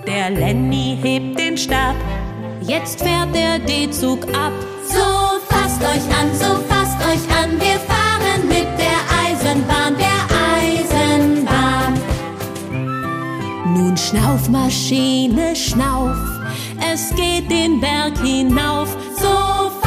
Der Lenny hebt den Stab. Jetzt fährt der D-Zug ab. So fasst euch an, wir fahren mit der Eisenbahn, Nun schnauf, Maschine, schnauf, es geht den Berg hinauf. So